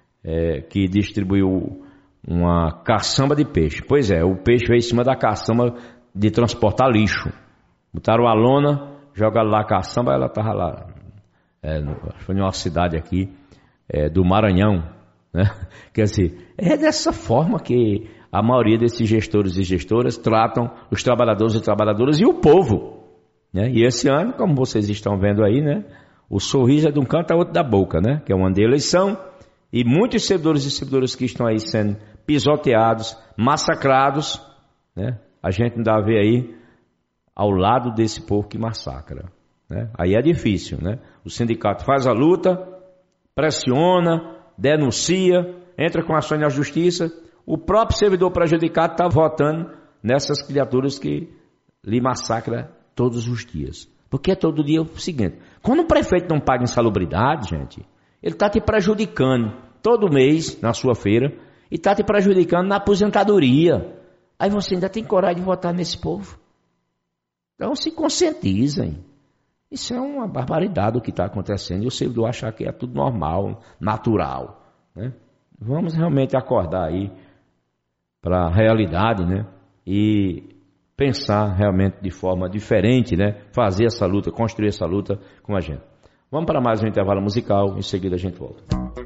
é, que distribuiu uma caçamba de peixe. Pois é, o peixe veio em cima da caçamba de transportar lixo. Botaram a lona, jogaram lá a caçamba, ela estava lá. É, no, foi em uma cidade aqui é, do Maranhão, né? Quer dizer, é dessa forma que a maioria desses gestores e gestoras tratam os trabalhadores e trabalhadoras e o povo, né? E esse ano, como vocês estão vendo aí, né? O sorriso é de um canto a outro da boca, né? Que é um ano de eleição e muitos servidores e servidoras que estão aí sendo pisoteados, massacrados, né? A gente ainda vê aí ao lado desse povo que massacra, né? Aí é difícil, né? O sindicato faz a luta, pressiona, denuncia, entra com ações na justiça, o próprio servidor prejudicado está votando nessas criaturas que lhe massacram todos os dias. Porque é todo dia o seguinte, quando o prefeito não paga insalubridade, gente, ele está te prejudicando todo mês na sua feira e está te prejudicando na aposentadoria. Aí você ainda tem coragem de votar nesse povo? Então se conscientizem. Isso é uma barbaridade o que está acontecendo. E o servidor achar que é tudo normal, natural, né? Vamos realmente acordar aí para a realidade, né? E pensar realmente de forma diferente, né? Fazer essa luta, construir essa luta com a gente. Vamos para mais um intervalo musical, em seguida a gente volta.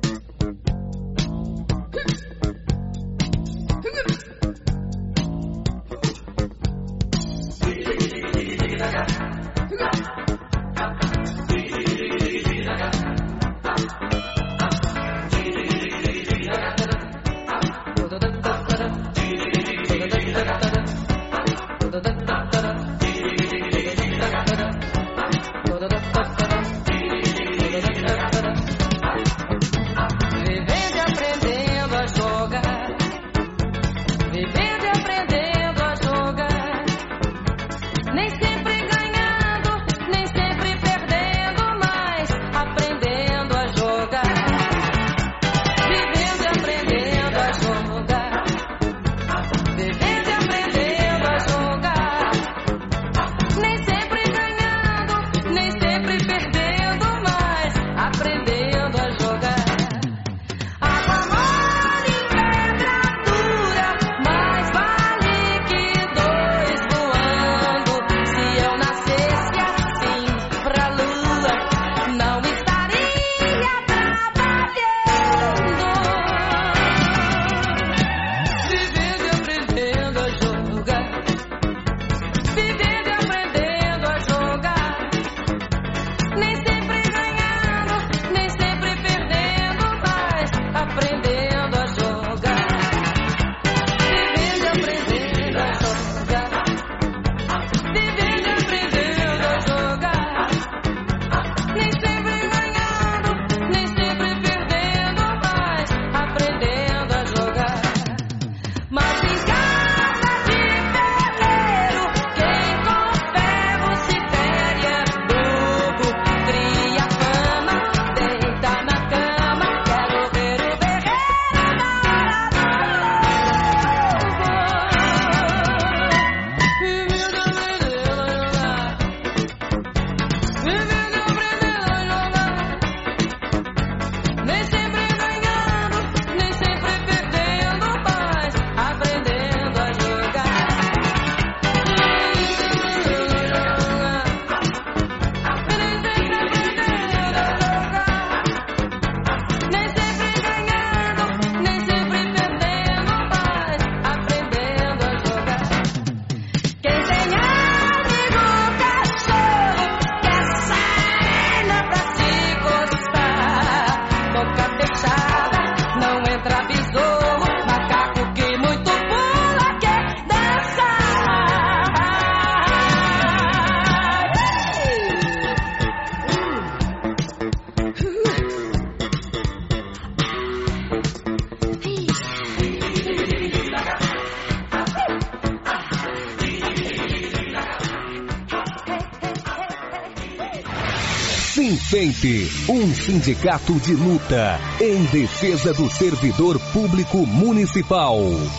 Sinfemp, um sindicato de luta em defesa do servidor público municipal.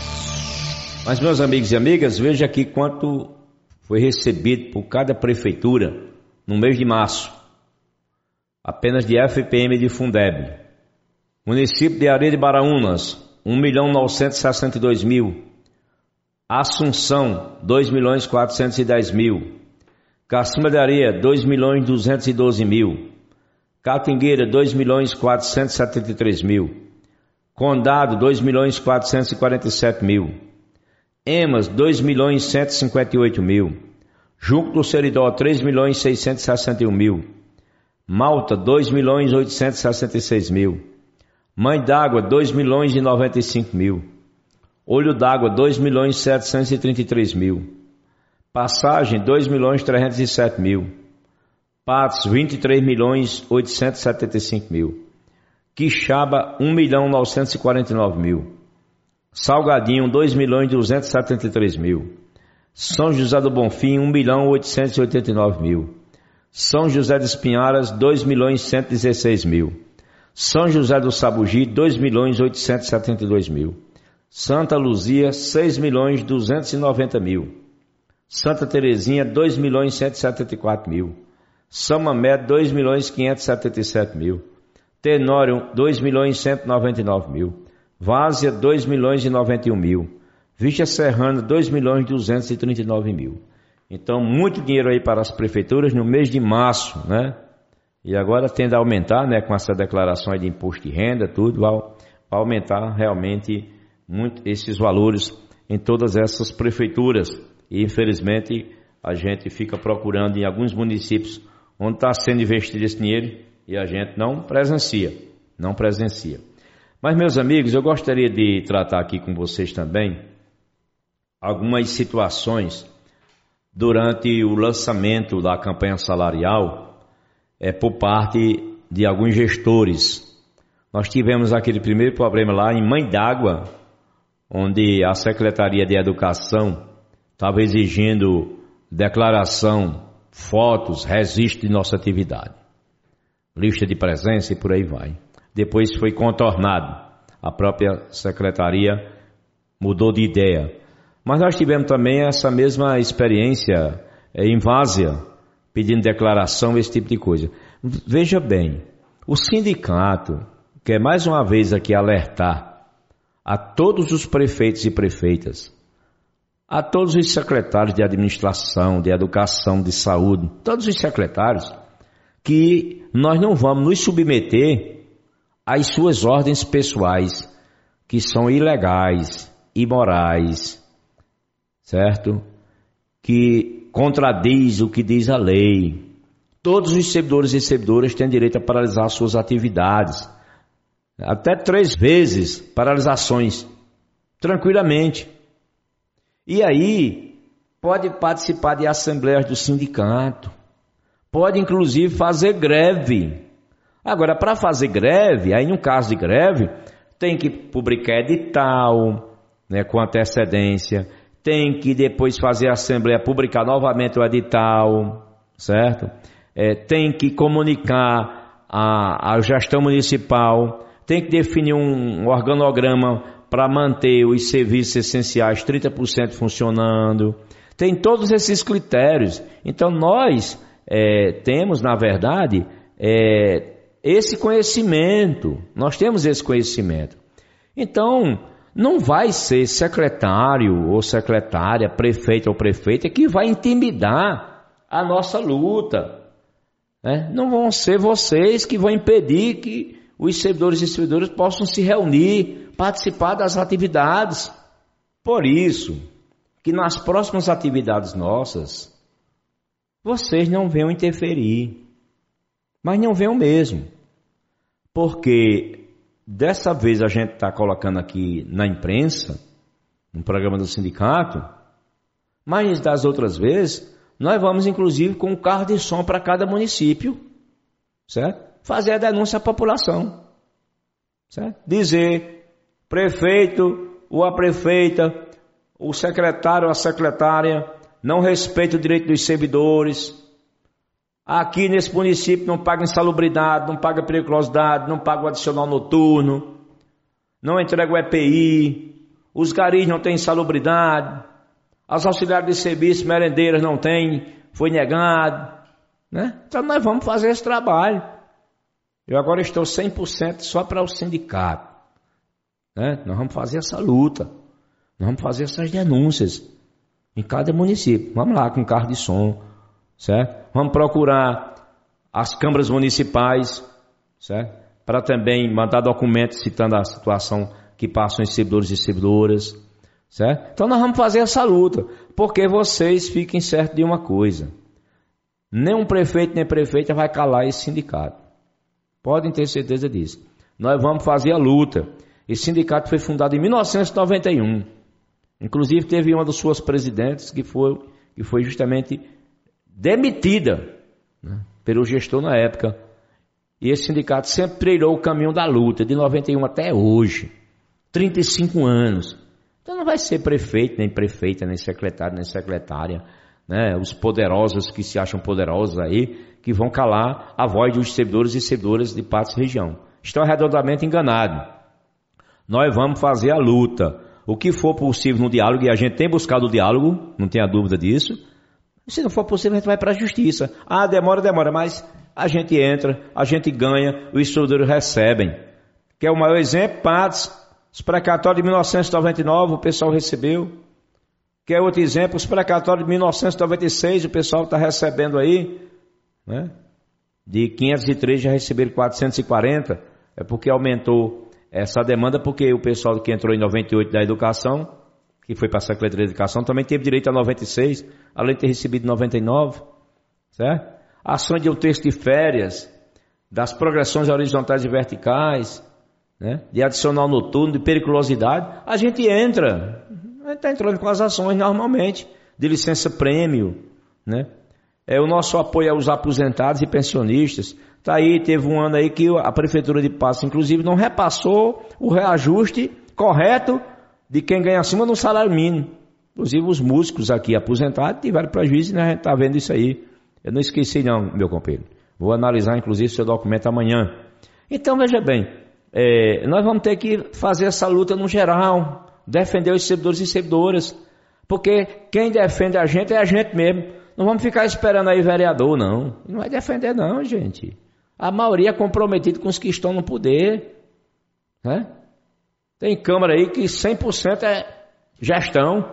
Mas, meus amigos e amigas, veja aqui quanto foi recebido por cada prefeitura no mês de março, apenas de F P M de Fundeb. Município de Areia de Baraunas, um milhão novecentos e sessenta e dois mil. Assunção, dois milhões quatrocentos e dez mil. Cacimba de Areia, dois milhões duzentos e doze mil. Catingueira, dois milhões quatrocentos e setenta e três mil. Condado, dois milhões quatrocentos e quarenta e sete mil. Emas, dois milhões cento e cinquenta e oito mil. Junco do Seridó, três milhões seiscentos e sessenta e um mil. Malta, dois milhões oitocentos e sessenta e seis mil. Mãe d'Água, dois milhões e noventa e cinco mil. Olho d'Água, dois milhões setecentos e trinta e três mil. Passagem, dois milhões trezentos e sete mil. Patos, vinte e três milhões oitocentos e setenta e cinco mil. Quixaba, um milhão novecentos e quarenta e nove mil. Salgadinho, dois milhões duzentos e setenta e três mil. São José do Bonfim, um milhão oitocentos e oitenta e nove mil. São José dos Pinharas, dois milhões cento e dezesseis mil. São José do Sabugi, dois milhões oitocentos e setenta e dois mil. Santa Luzia, seis milhões duzentos e noventa mil. Santa Terezinha, dois milhões cento e setenta e quatro mil. São Mamé, dois milhões quinhentos e setenta e sete mil. Tenório, dois milhões cento e noventa e nove mil. Várzea, dois milhões e noventa e um mil. Vista Serrana, dois milhões duzentos e trinta e nove mil. Então, muito dinheiro aí para as prefeituras no mês de março, né? E agora tende a aumentar, né? Com essa declaração aí de imposto de renda, tudo, vai, vai aumentar realmente muito esses valores em todas essas prefeituras. E, infelizmente, a gente fica procurando em alguns municípios onde está sendo investido esse dinheiro e a gente não presencia, não presencia. Mas, meus amigos, eu gostaria de tratar aqui com vocês também algumas situações durante o lançamento da campanha salarial é, por parte de alguns gestores. Nós tivemos aquele primeiro problema lá em Mãe d'Água, onde a Secretaria de Educação estava exigindo declaração, fotos, registro de nossa atividade, lista de presença e por aí vai. Depois foi contornado, a própria secretaria mudou de ideia. Mas nós tivemos também essa mesma experiência em Várzea, pedindo declaração, esse tipo de coisa. Veja bem, o sindicato quer mais uma vez aqui alertar a todos os prefeitos e prefeitas, a todos os secretários de administração, de educação, de saúde, todos os secretários, que nós não vamos nos submeter às suas ordens pessoais, que são ilegais, imorais, certo? Que contradiz o que diz a lei. Todos os servidores e servidoras têm direito a paralisar suas atividades. Até três vezes paralisações, tranquilamente. E aí, pode participar de assembleias do sindicato. Pode, inclusive, fazer greve. Agora, para fazer greve, aí no caso de greve, tem que publicar edital, né, com antecedência. Tem que depois fazer a assembleia, publicar novamente o edital, certo? É, tem que comunicar a, a gestão municipal, tem que definir um organograma para manter os serviços essenciais trinta por cento funcionando. Tem todos esses critérios. Então nós é, temos, na verdade, é, esse conhecimento. Nós temos esse conhecimento. Então, não vai ser secretário ou secretária, prefeito ou prefeita que vai intimidar a nossa luta. Né? Não vão ser vocês que vão impedir que os servidores e servidoras possam se reunir, participar das atividades. Por isso, que nas próximas atividades nossas, vocês não venham interferir. Mas não venham mesmo. Porque dessa vez a gente está colocando aqui na imprensa, no programa do sindicato, mas das outras vezes, nós vamos inclusive com um carro de som para cada município, certo? Fazer a denúncia à população, certo? Dizer, prefeito ou a prefeita, o secretário ou a secretária não respeita o direito dos servidores. Aqui nesse município não paga insalubridade, não paga periculosidade, não paga o adicional noturno, não entrega o E P I, os garis não têm insalubridade, as auxiliares de serviço, merendeiras não têm, foi negado, né? Então nós vamos fazer esse trabalho. Eu agora estou cem por cento só para o sindicato, né? Nós vamos fazer essa luta, nós vamos fazer essas denúncias em cada município. Vamos lá com carro de som, certo? Vamos procurar as câmaras municipais, certo? Para também mandar documentos citando a situação que passam os servidores e servidoras, certo? Então nós vamos fazer essa luta, porque vocês fiquem certos de uma coisa: nem um prefeito nem prefeita vai calar esse sindicato. Podem ter certeza disso. Nós vamos fazer a luta. Esse sindicato foi fundado em mil novecentos e noventa e um. Inclusive teve uma das suas presidentes que foi que foi justamente demitida, né, pelo gestor na época. E esse sindicato sempre trilhou o caminho da luta, de noventa e um até hoje, trinta e cinco anos. Então não vai ser prefeito, nem prefeita, nem secretário, nem secretária, né, os poderosos que se acham poderosos aí, que vão calar a voz dos servidores e servidoras de Patos e região. Estão redondamente enganados. Nós vamos fazer a luta. O que for possível no diálogo, e a gente tem buscado o diálogo, não tenha dúvida disso. Se não for possível, a gente vai para a justiça. Ah, demora, demora, mas a gente entra, a gente ganha, os servidores recebem. Que é o maior exemplo, Patos, os precatórios de mil novecentos e noventa e nove, o pessoal recebeu. Que é outro exemplo, os precatórios de mil novecentos e noventa e seis, o pessoal está recebendo aí, né? De quinhentos e três já receberam quatrocentos e quarenta, é porque aumentou essa demanda, porque o pessoal que entrou em noventa e oito da educação, que foi para a Secretaria de Educação, também teve direito a noventa e seis, além de ter recebido noventa e nove, certo? Ações de um terço de férias, das progressões horizontais e verticais, né? De adicional noturno, de periculosidade, a gente entra, a gente está entrando com as ações normalmente, de licença prêmio, né? É o nosso apoio aos aposentados e pensionistas. Tá aí, teve um ano aí que a Prefeitura de Patos, inclusive, não repassou o reajuste correto de quem ganha acima do salário mínimo. Inclusive os músicos aqui aposentados tiveram prejuízo, né? A gente está vendo isso aí. Eu não esqueci não, meu companheiro. Vou analisar, inclusive, seu documento amanhã. Então, veja bem, é, nós vamos ter que fazer essa luta no geral, defender os servidores e servidoras, porque quem defende a gente é a gente mesmo. Não vamos ficar esperando aí vereador, não. Não vai defender, não, gente. A maioria é comprometida com os que estão no poder, né? Tem Câmara aí que cem por cento é gestão,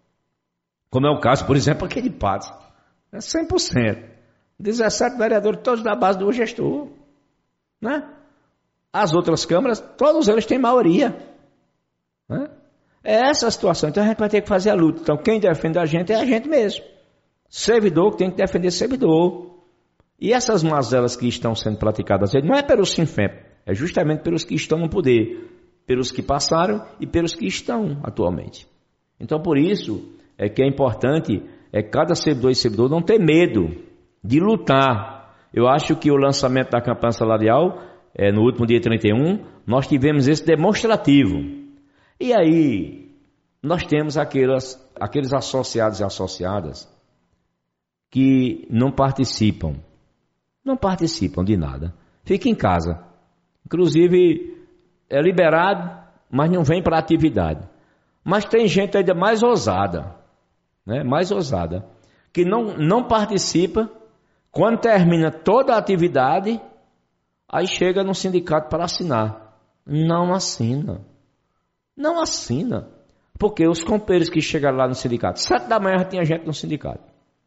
como é o caso, por exemplo, aqui de Patos. É cem por cento. dezessete vereadores, todos da base do gestor, né? As outras câmaras, todos eles têm maioria, né? É essa a situação. Então a gente vai ter que fazer a luta. Então quem defende a gente é a gente mesmo. Servidor que tem que defender servidor. E essas mazelas que estão sendo praticadas não é pelo Sinfep, é justamente pelos que estão no poder, pelos que passaram e pelos que estão atualmente. Então por isso é que é importante é cada servidor e servidor não ter medo de lutar. Eu acho que o lançamento da campanha salarial, é, no último dia trinta e um, nós tivemos esse demonstrativo. E aí nós temos aqueles, aqueles associados e associadas que não participam, não participam de nada, fica em casa, inclusive é liberado, mas não vem para a atividade. Mas tem gente ainda mais ousada, né? mais ousada, que não, não participa, quando termina toda a atividade, aí chega no sindicato para assinar, não assina, não assina, porque os companheiros que chegaram lá no sindicato, sete da manhã já tinha gente no sindicato,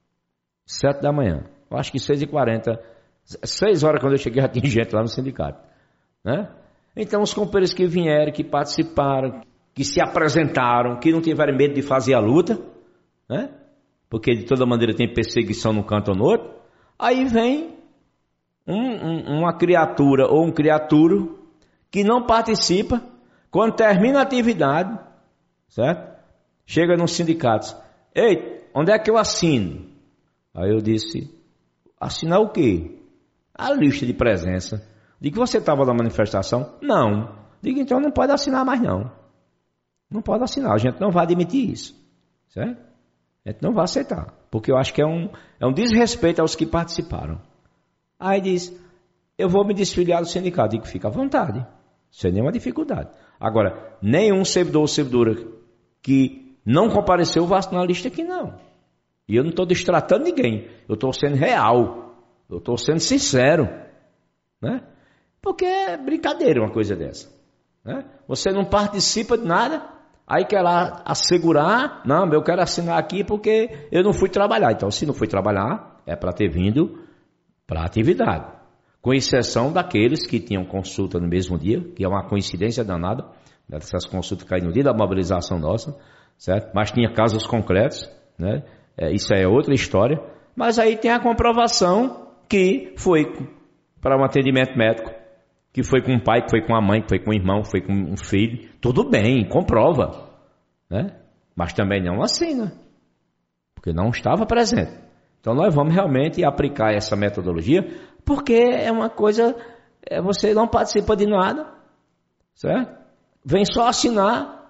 Sete da manhã. Eu acho que seis e quarenta. Seis horas quando eu cheguei já tinha gente lá no sindicato, né? Então os companheiros que vieram, que participaram, que se apresentaram, que não tiveram medo de fazer a luta, né? Porque de toda maneira tem perseguição num canto ou no outro. Aí vem um, um, uma criatura ou um criaturo que não participa. Quando termina a atividade, certo? Chega nos sindicatos. Ei, onde é que eu assino? Aí eu disse, assinar o quê? A lista de presença. Digo, você estava na manifestação? Não. Digo, então não pode assinar mais não. Não pode assinar, a gente não vai admitir isso. Certo? A gente não vai aceitar. Porque eu acho que é um, é um desrespeito aos que participaram. Aí diz, eu vou me desfiliar do sindicato. Digo, fica à vontade. Sem nenhuma dificuldade. Agora, nenhum servidor ou servidora que não compareceu vai assinar a lista aqui não. E eu não estou destratando ninguém, eu estou sendo real, eu estou sendo sincero, né? Porque é brincadeira uma coisa dessa, né? Você não participa de nada, aí quer lá assegurar, não, eu quero assinar aqui porque eu não fui trabalhar. Então se não fui trabalhar, é para ter vindo para a atividade, com exceção daqueles que tinham consulta no mesmo dia, que é uma coincidência danada, dessas consultas caíram no dia da mobilização nossa, certo? Mas tinha casos concretos, né? É, isso é outra história, mas aí tem a comprovação que foi para um atendimento médico, que foi com o pai, que foi com a mãe, que foi com o irmão, que foi com um filho, tudo bem, comprova, né? Mas também não assina, porque não estava presente. Então nós vamos realmente aplicar essa metodologia, porque é uma coisa, é, você não participa de nada, certo? Vem só assinar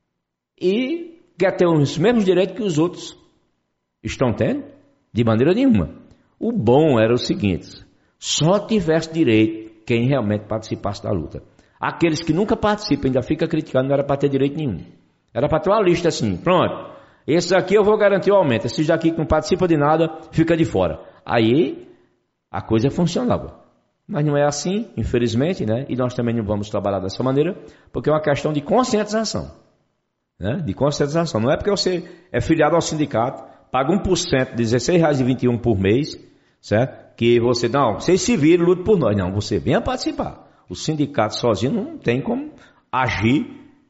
e quer ter os mesmos direitos que os outros estão tendo? De maneira nenhuma. O bom era o seguinte, só tivesse direito quem realmente participasse da luta. Aqueles que nunca participam, ainda fica criticando, não era para ter direito nenhum. Era para ter uma lista assim, pronto, esses aqui eu vou garantir o aumento, esses daqui que não participam de nada, fica de fora. Aí a coisa funcionava. Mas não é assim, infelizmente, né? E nós também não vamos trabalhar dessa maneira, porque é uma questão de conscientização. Né? De conscientização. Não é porque você é filiado ao sindicato, paga um por cento, dezesseis reais e vinte e um por mês, certo? Que você, não, vocês se viram, lutam por nós. Não, você venha participar. O sindicato sozinho não tem como agir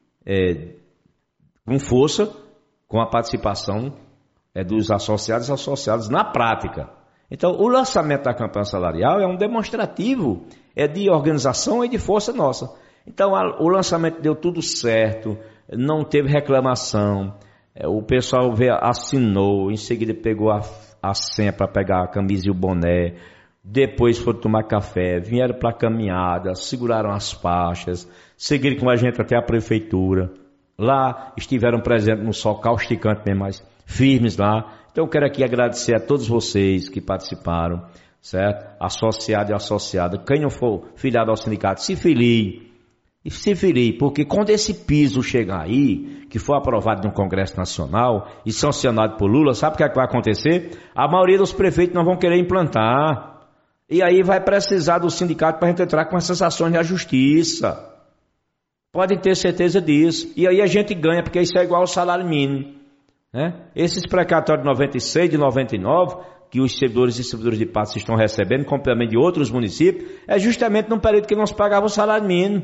é, com força com a participação é, dos associados e associados na prática. Então, o lançamento da campanha salarial é um demonstrativo é, de organização e de força nossa. Então, a, o lançamento deu tudo certo, não teve reclamação, é, o pessoal veio, assinou, em seguida pegou a, a senha para pegar a camisa e o boné, depois foram tomar café, vieram para a caminhada, seguraram as faixas, seguiram com a gente até a prefeitura. Lá estiveram presentes no sol causticante mesmo, mas firmes lá. Então eu quero aqui agradecer a todos vocês que participaram, certo? Associado e associada. Quem não for filiado ao sindicato, se filie. E se filie, porque quando esse piso chegar aí, que foi aprovado no Congresso Nacional e sancionado por Lula, sabe o que, é que vai acontecer? A maioria dos prefeitos não vão querer implantar. E aí vai precisar do sindicato para a gente entrar com essas ações na justiça. Podem ter certeza disso. E aí a gente ganha, porque isso é igual ao salário mínimo. Né? Esses precatórios de noventa e seis, de noventa e nove, que os servidores e servidores de Patos estão recebendo, complemento de outros municípios, é justamente num período que não se pagava o salário mínimo.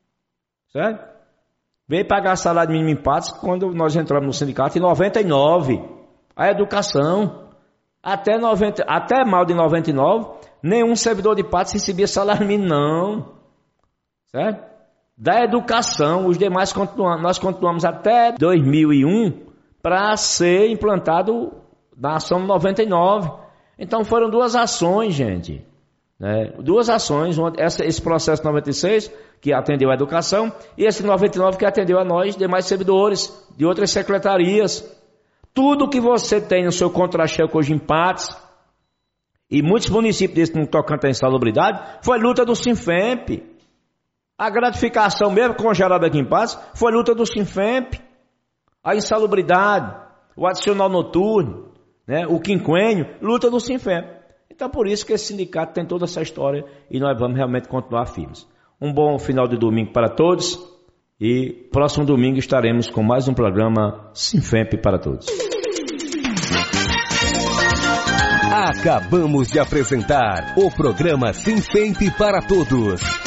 Certo? Veio pagar salário mínimo em Patos quando nós entramos no sindicato em noventa e nove. A educação. Até, noventa, até mal de noventa e nove, nenhum servidor de Patos recebia salário mínimo, não. Certo? Da educação, os demais continuamos, nós continuamos até dois mil e um para ser implantado na ação noventa e nove. Então foram duas ações, gente. Né? Duas ações, essa, esse processo noventa e seis, que atendeu a educação, e esse noventa e nove que atendeu a nós, demais servidores de outras secretarias. Tudo que você tem no seu contra-cheque hoje em Patos, e muitos municípios desses no tocante à insalubridade, foi luta do Sinfemp. A gratificação mesmo congelada aqui em Patos foi luta do Sinfemp. A insalubridade, o adicional noturno, né, o quinquênio, luta do Sinfemp. Então por isso que esse sindicato tem toda essa história e nós vamos realmente continuar firmes. Um bom final de domingo para todos e próximo domingo estaremos com mais um programa Sinfemp para todos. Acabamos de apresentar o programa Sinfemp para todos.